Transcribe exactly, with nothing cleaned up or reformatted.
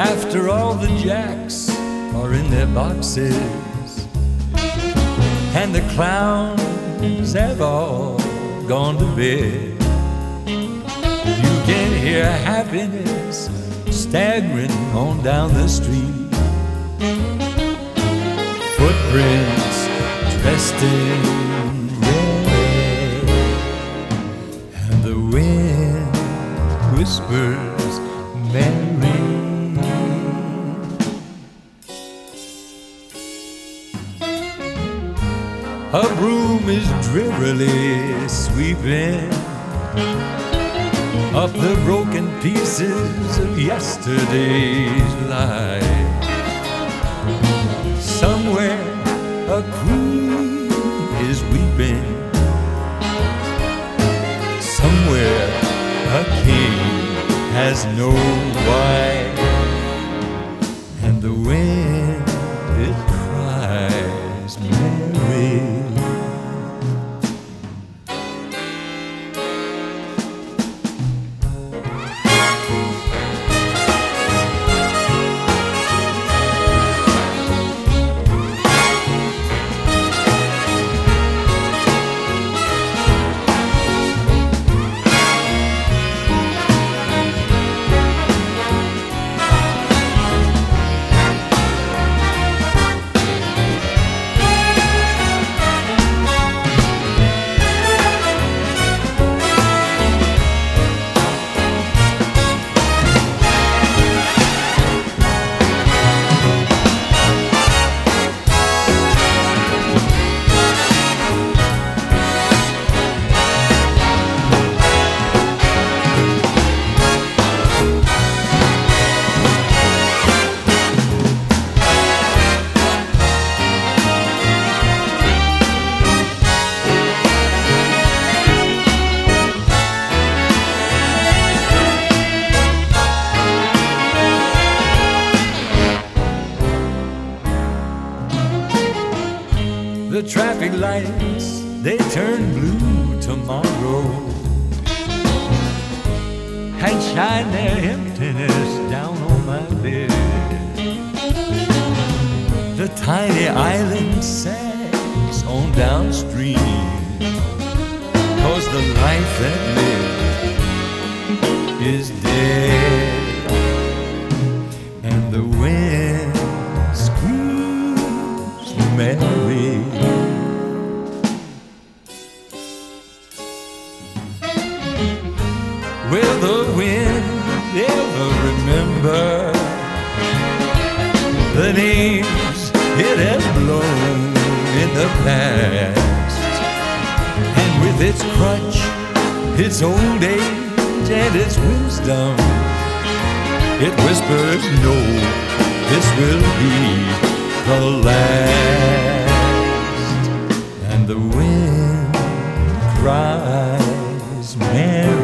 After all the jacks are in their boxes and the clowns have all gone to bed, you can hear happiness staggering on down the street. Footprints dressed in red, and the wind whispers Mary. A broom is drearily sweeping up the broken pieces of yesterday's life. Somewhere a queen is weeping, somewhere a king has no wife, and the wind it cries Mary. The traffic lights, they turn blue tomorrow and shine their emptiness down on my bed. The tiny island sags on downstream, 'cause the life that lived is dead, and the wind screams Mary. Will the wind ever remember the names it has blown in the past? And with its crutch, its old age, and its wisdom, it whispers, no, this will be the last. And the wind cries Mary.